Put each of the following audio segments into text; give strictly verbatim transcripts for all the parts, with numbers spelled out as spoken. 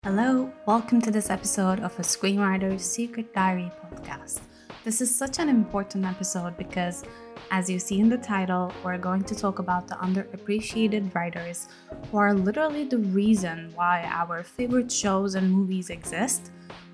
Hello, welcome to this episode of a Screenwriter's Secret Diary podcast. This is such an important episode because, as you see in the title, we're going to talk about the underappreciated writers who are literally the reason why our favorite shows and movies exist.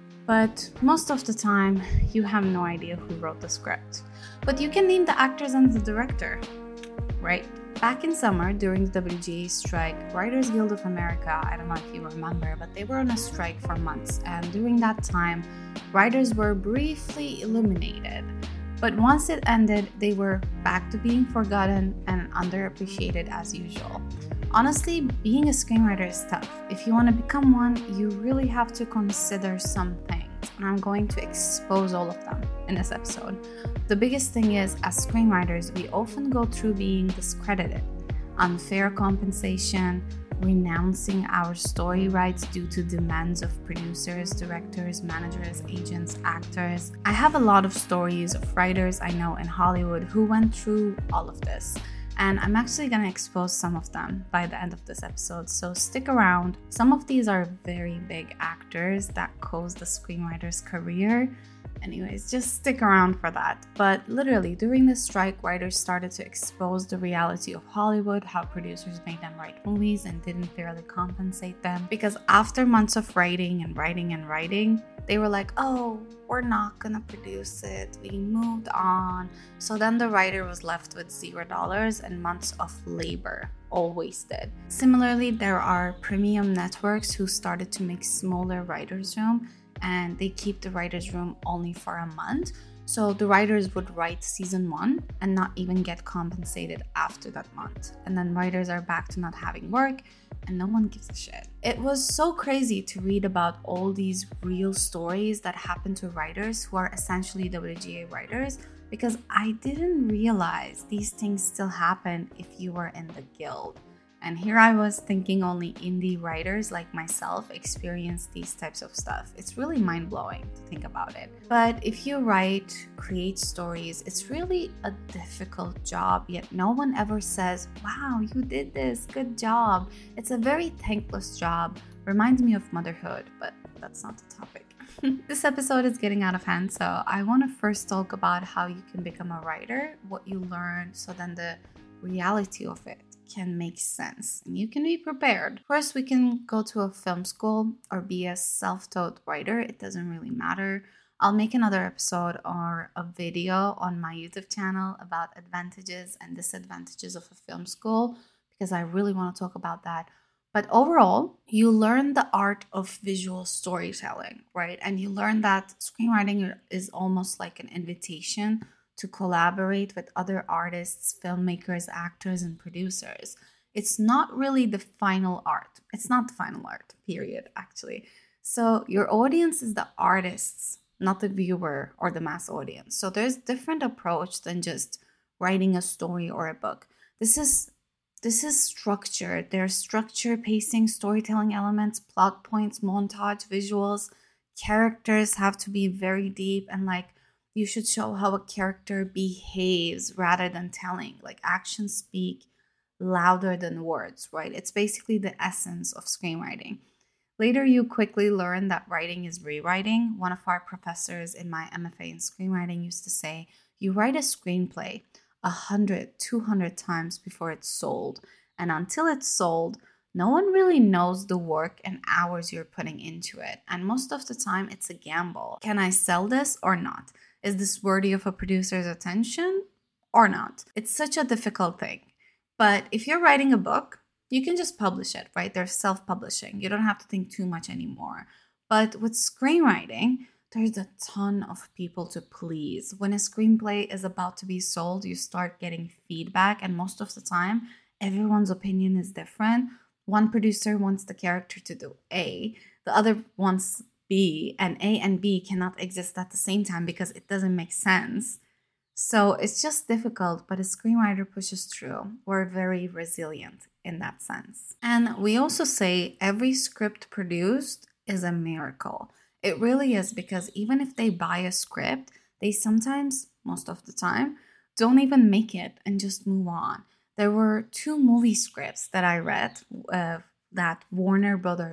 But most of the time, you have no idea who wrote the script. But you can name the actors and the director, right? Back in summer, during the W G A strike, Writers Guild of America, I don't know if you remember, but they were on a strike for months, and during that time, writers were briefly eliminated. But once it ended, they were back to being forgotten and underappreciated as usual. Honestly, being a screenwriter is tough. If you want to become one, you really have to consider some things, and I'm going to expose all of them in this episode. The biggest thing is, as screenwriters, we often go through being discredited, unfair compensation, renouncing our story rights due to demands of producers, directors, managers, agents, actors. I have a lot of stories of writers I know in Hollywood who went through all of this, and I'm actually going to expose some of them by the end of this episode, so stick around. Some of these are very big actors that caused the screenwriter's career. Anyways, just stick around for that. But literally, during the strike, writers started to expose the reality of Hollywood, how producers made them write movies and didn't fairly compensate them. Because after months of writing and writing and writing, they were like, oh, we're not gonna produce it. We moved on. So then the writer was left with zero dollars and months of labor, all wasted. Similarly, there are premium networks who started to make smaller writers' room, and they keep the writer's room only for a month. So the writers would write season one and not even get compensated after that month. And then writers are back to not having work and no one gives a shit. It was so crazy to read about all these real stories that happen to writers who are essentially W G A writers, because I didn't realize these things still happen if you were in the guild. And here I was thinking only indie writers like myself experience these types of stuff. It's really mind-blowing to think about it. But if you write, create stories, it's really a difficult job, yet no one ever says, wow, you did this, good job. It's a very thankless job. Reminds me of motherhood, but that's not the topic. This episode is getting out of hand, so I want to first talk about how you can become a writer, what you learn, so then the reality of it can make sense and you can be prepared. First, we can go to a film school or be a self-taught writer. It doesn't really matter. I'll make another episode or a video on my YouTube channel about advantages and disadvantages of a film school because I really want to talk about that. But overall, you learn the art of visual storytelling, right? And you learn that screenwriting is almost like an invitation to collaborate with other artists, filmmakers, actors, and producers. It's not really the final art. It's not the final art, period, actually. So your audience is the artists, not the viewer or the mass audience. So there's different approach than just writing a story or a book. This is this is structured. There's structure, pacing, storytelling elements, plot points, montage, visuals. Characters have to be very deep and like you should show how a character behaves rather than telling. Like actions speak louder than words, right? It's basically the essence of screenwriting. Later, you quickly learn that writing is rewriting. One of our professors in my M F A in screenwriting used to say, you write a screenplay one hundred, two hundred times before it's sold. And until it's sold, no one really knows the work and hours you're putting into it. And most of the time, it's a gamble. Can I sell this or not? Is this worthy of a producer's attention or not? It's such a difficult thing. But if you're writing a book, you can just publish it, right? There's self-publishing. You don't have to think too much anymore. But with screenwriting, there's a ton of people to please. When a screenplay is about to be sold, you start getting feedback. And most of the time, everyone's opinion is different. One producer wants the character to do A. The other wants B, and A and B cannot exist at the same time because it doesn't make sense. So it's just difficult, but a screenwriter pushes through. We're very resilient in that sense. And we also say every script produced is a miracle. It really is, because even if they buy a script, they sometimes, most of the time, don't even make it and just move on. There were two movie scripts that I read uh, that Warner Brothers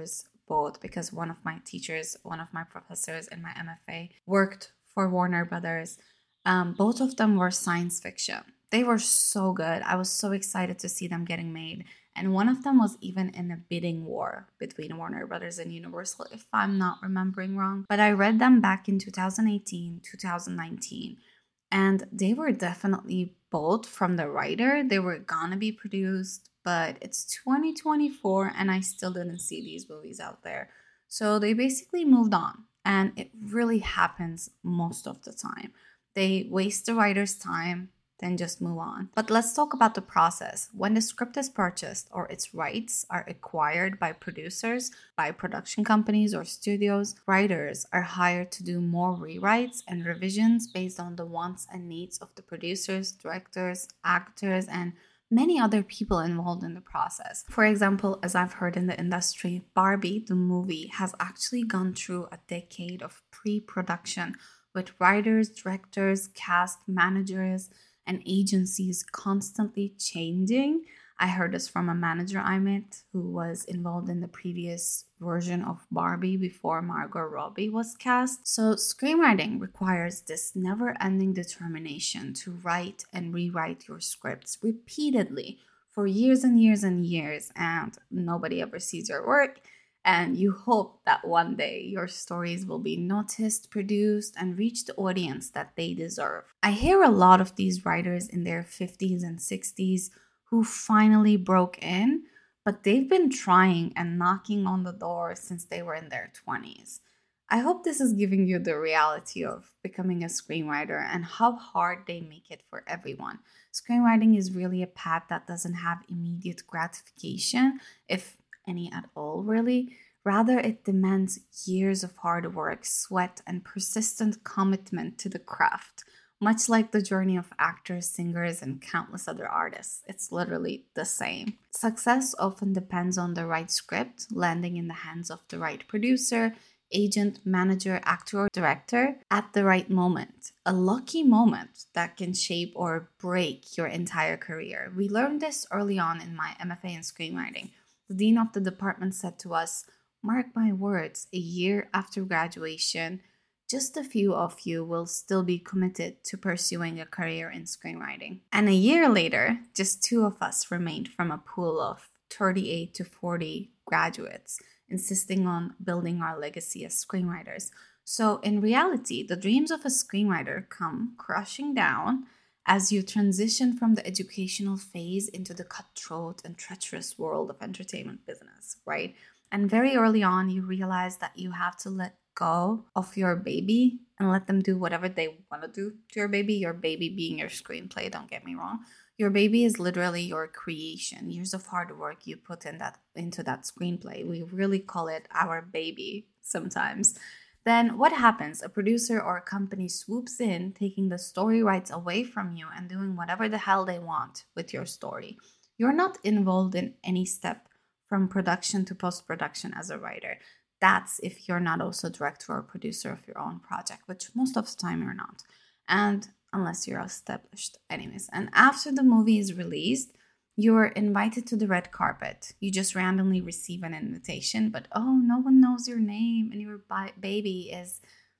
both because one of my teachers, one of my professors in my M F A worked for Warner Brothers. Um, both of them were science fiction. They were so good. I was so excited to see them getting made. And one of them was even in a bidding war between Warner Brothers and Universal, if I'm not remembering wrong. But I read them back in two thousand eighteen, two thousand nineteen. And they were definitely both from the writer. They were gonna be produced, but it's twenty twenty-four and I still didn't see these movies out there. So they basically moved on. And it really happens most of the time. They waste the writer's time, then just move on. But let's talk about the process. When the script is purchased or its rights are acquired by producers, by production companies or studios, writers are hired to do more rewrites and revisions based on the wants and needs of the producers, directors, actors, and many other people involved in the process. For example, as I've heard in the industry, Barbie, the movie, has actually gone through a decade of pre-production with writers, directors, cast, managers, and agencies constantly changing. I heard this from a manager I met who was involved in the previous version of Barbie before Margot Robbie was cast. So screenwriting requires this never-ending determination to write and rewrite your scripts repeatedly for years and years and years, and nobody ever sees your work. And you hope that one day your stories will be noticed, produced, and reach the audience that they deserve. I hear a lot of these writers in their fifties and sixties who finally broke in, but they've been trying and knocking on the door since they were in their twenties. I hope this is giving you the reality of becoming a screenwriter and how hard they make it for everyone. Screenwriting is really a path that doesn't have immediate gratification, if any at all, really. Rather, it demands years of hard work, sweat, and persistent commitment to the craft. Much like the journey of actors, singers, and countless other artists, it's literally the same. Success often depends on the right script landing in the hands of the right producer, agent, manager, actor, or director at the right moment. A lucky moment that can shape or break your entire career. We learned this early on in my M F A in screenwriting. The dean of the department said to us, "Mark my words, a year after graduation, just a few of you will still be committed to pursuing a career in screenwriting." And a year later, just two of us remained from a pool of thirty-eight to forty graduates, insisting on building our legacy as screenwriters. So in reality, the dreams of a screenwriter come crushing down as you transition from the educational phase into the cutthroat and treacherous world of entertainment business, right? And very early on, you realize that you have to let go of your baby and let them do whatever they want to do to your baby, your baby being your screenplay, don't get me wrong. Your baby is literally your creation, years of hard work you put in that into that screenplay. We really call it our baby sometimes. Then what happens? A producer or a company swoops in, taking the story rights away from you and doing whatever the hell they want with your story. You're not involved in any step from production to post-production as a writer. That's if you're not also director or producer of your own project, which most of the time you're not. And unless you're established. Anyways, and after the movie is released, you're invited to the red carpet. You just randomly receive an invitation, but oh, no one knows your name, and your bi- baby is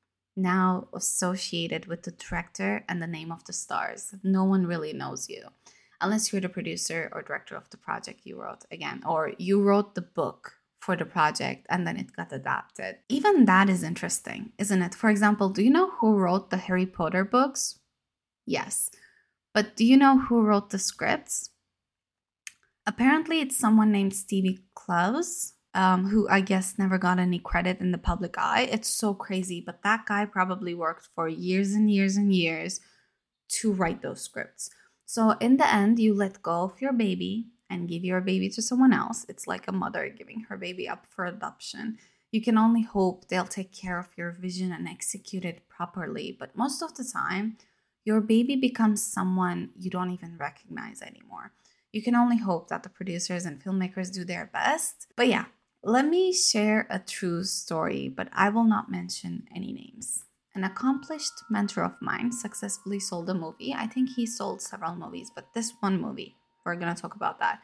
now associated with the director and the name of the stars. No one really knows you, unless you're the producer or director of the project you wrote again, or you wrote the book for the project and then it got adapted. Even that is interesting, isn't it? For example, do you know who wrote the Harry Potter books? Yes. But do you know who wrote the scripts? Apparently, it's someone named Stevie Klaus, um, who I guess never got any credit in the public eye. It's so crazy, but that guy probably worked for years and years and years to write those scripts. So in the end, you let go of your baby and give your baby to someone else. It's like a mother giving her baby up for adoption. You can only hope they'll take care of your vision and execute it properly. But most of the time, your baby becomes someone you don't even recognize anymore. You can only hope that the producers and filmmakers do their best. But yeah, let me share a true story, but I will not mention any names. An accomplished mentor of mine successfully sold a movie. I think he sold several movies, but this one movie, we're going to talk about that.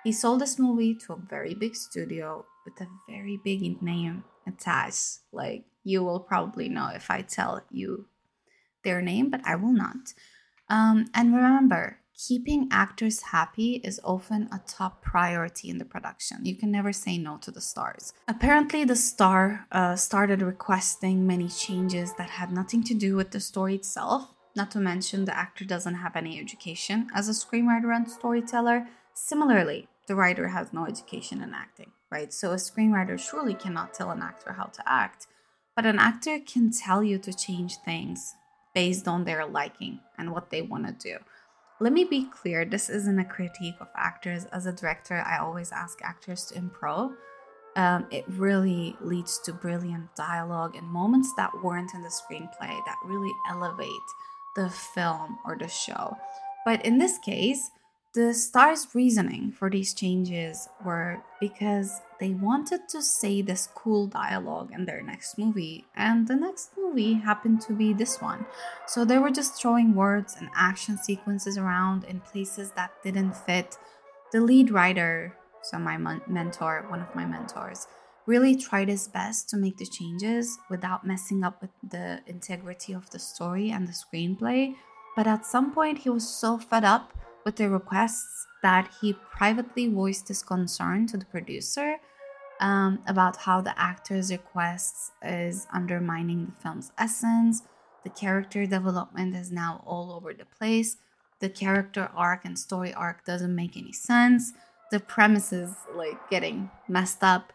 He sold this movie to a very big studio with a very big name attached. Like, you will probably know if I tell you their name, but I will not. Um, and remember, keeping actors happy is often a top priority in the production. You can never say no to the stars. Apparently, the star uh, started requesting many changes that had nothing to do with the story itself. Not to mention, the actor doesn't have any education as a screenwriter and storyteller. Similarly, the writer has no education in acting, right? So a screenwriter surely cannot tell an actor how to act, but an actor can tell you to change things based on their liking and what they want to do. Let me be clear, this isn't a critique of actors. As a director, I always ask actors to improv. Um, it really leads to brilliant dialogue and moments that weren't in the screenplay that really elevate the film or the show. But in this case, the stars' reasoning for these changes were because they wanted to say this cool dialogue in their next movie, and the next movie happened to be this one. So they were just throwing words and action sequences around in places that didn't fit. The lead writer, so my mon- mentor, one of my mentors, really tried his best to make the changes without messing up with the integrity of the story and the screenplay. But at some point, he was so fed up with the requests that he privately voiced his concern to the producer um, about how the actor's requests is undermining the film's essence. The character development is now all over the place. The character arc and story arc doesn't make any sense. The premise is like getting messed up.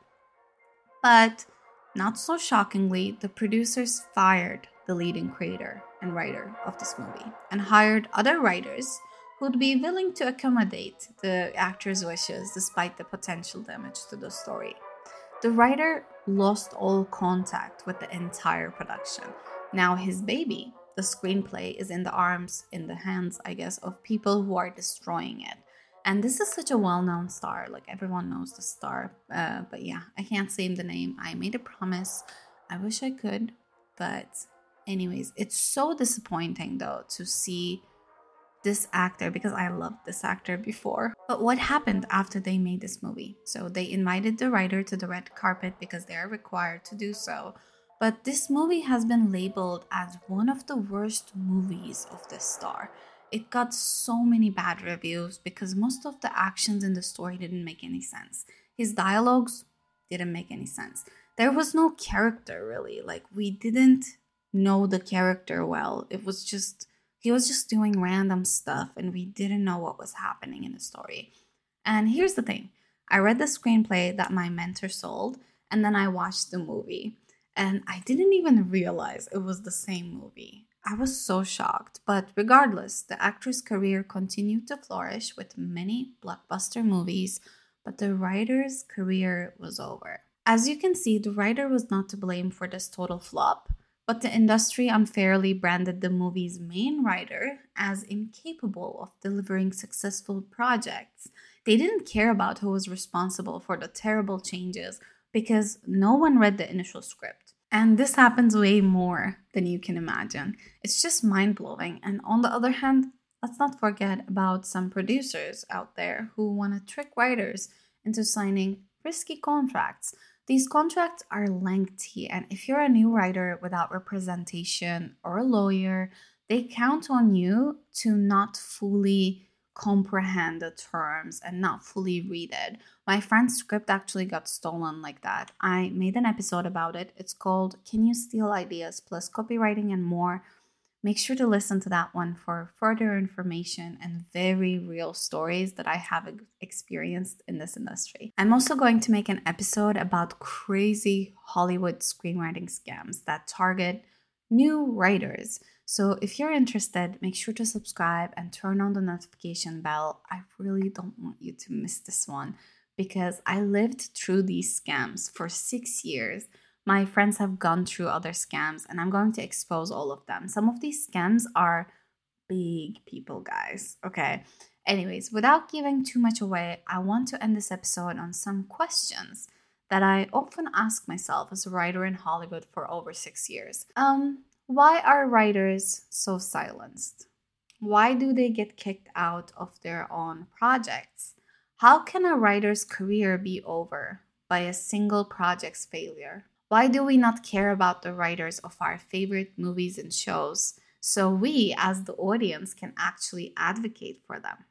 But not so shockingly, the producers fired the leading creator and writer of this movie and hired other writers who'd be willing to accommodate the actor's wishes despite the potential damage to the story. The writer lost all contact with the entire production. Now his baby, the screenplay, is in the arms, in the hands, I guess, of people who are destroying it. And this is such a well-known star, like everyone knows the star. Uh, but yeah, I can't say the name. I made a promise. I wish I could, but anyways, it's so disappointing though to see this actor, because I loved this actor before. But what happened after they made this movie? So they invited the writer to the red carpet because they are required to do so. But this movie has been labeled as one of the worst movies of this star. It got so many bad reviews because most of the actions in the story didn't make any sense. His dialogues didn't make any sense. There was no character really. Like, we didn't know the character well. It was just He was just doing random stuff and we didn't know what was happening in the story. And here's the thing. I read the screenplay that my mentor sold and then I watched the movie. And I didn't even realize it was the same movie. I was so shocked. But regardless, the actor's career continued to flourish with many blockbuster movies, but the writer's career was over. As you can see, the writer was not to blame for this total flop. But the industry unfairly branded the movie's main writer as incapable of delivering successful projects. They didn't care about who was responsible for the terrible changes because no one read the initial script. And this happens way more than you can imagine. It's just mind-blowing. And on the other hand, let's not forget about some producers out there who want to trick writers into signing risky contracts. These contracts are lengthy, and if you're a new writer without representation or a lawyer, they count on you to not fully comprehend the terms and not fully read it. My friend's script actually got stolen like that. I made an episode about it. It's called Can You Steal Ideas Plus Copywriting and More? Make sure to listen to that one for further information and very real stories that I have experienced in this industry. I'm also going to make an episode about crazy Hollywood screenwriting scams that target new writers. So if you're interested, make sure to subscribe and turn on the notification bell. I really don't want you to miss this one because I lived through these scams for six years. My friends have gone through other scams and I'm going to expose all of them. Some of these scams are big people, guys. Okay. Anyways, without giving too much away, I want to end this episode on some questions that I often ask myself as a writer in Hollywood for over six years. Um, why are writers so silenced? Why do they get kicked out of their own projects? How can a writer's career be over by a single project's failure? Why do we not care about the writers of our favorite movies and shows so we, as the audience, can actually advocate for them?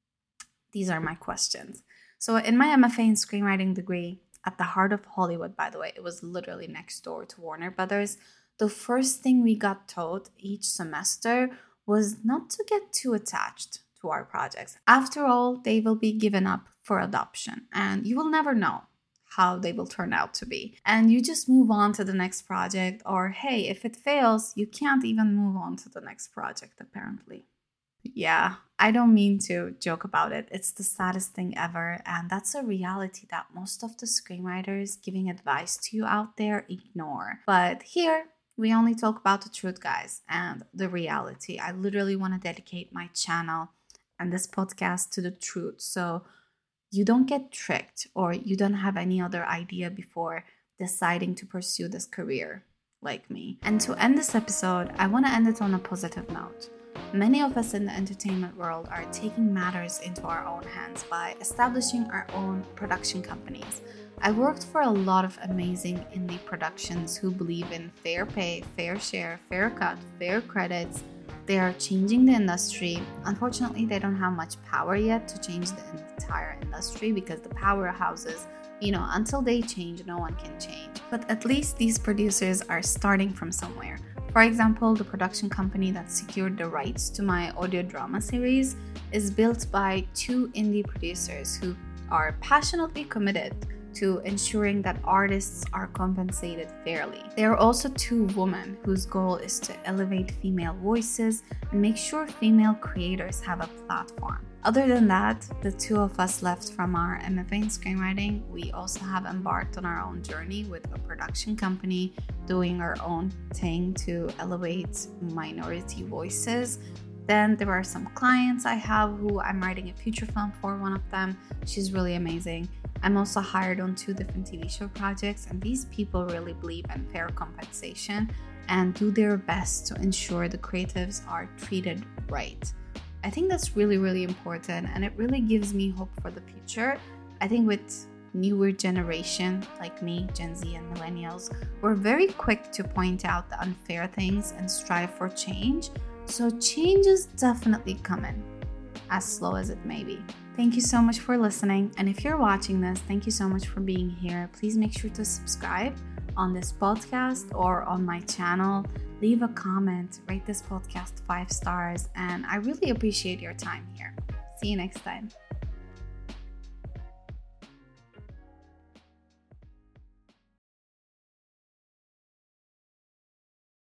These are my questions. So in my M F A in screenwriting degree, at the heart of Hollywood, by the way, it was literally next door to Warner Brothers, the first thing we got taught each semester was not to get too attached to our projects. After all, they will be given up for adoption, and you will never know how they will turn out to be. And you just move on to the next project, or hey, if it fails, you can't even move on to the next project, apparently. Yeah, I don't mean to joke about it. It's the saddest thing ever, and that's a reality that most of the screenwriters giving advice to you out there ignore. But here, we only talk about the truth, guys, and the reality. I literally want to dedicate my channel and this podcast to the truth, so you don't get tricked or you don't have any other idea before deciding to pursue this career like me. And to end this episode, I want to end it on a positive note. Many of us in the entertainment world are taking matters into our own hands by establishing our own production companies. I worked for a lot of amazing indie productions who believe in fair pay, fair share, fair cut, fair credits. They are changing the industry. Unfortunately, they don't have much power yet to change the entire industry because the powerhouses, you know, until they change, no one can change. But at least these producers are starting from somewhere. For example, the production company that secured the rights to my audio drama series is built by two indie producers who are passionately committed to ensuring that artists are compensated fairly. There are also two women whose goal is to elevate female voices and make sure female creators have a platform. Other than that, the two of us left from our M F A in screenwriting, we also have embarked on our own journey with a production company doing our own thing to elevate minority voices. Then there are some clients I have who I'm writing a feature film for, one of them. She's really amazing. I'm also hired on two different T V show projects, and these people really believe in fair compensation and do their best to ensure the creatives are treated right. I think that's really, really important, and it really gives me hope for the future. I think with newer generation like me, Gen Z and millennials, we're very quick to point out the unfair things and strive for change. So change is definitely coming, as slow as it may be. Thank you so much for listening. And if you're watching this, thank you so much for being here. Please make sure to subscribe on this podcast or on my channel. Leave a comment, rate this podcast five stars, and I really appreciate your time here. See you next time.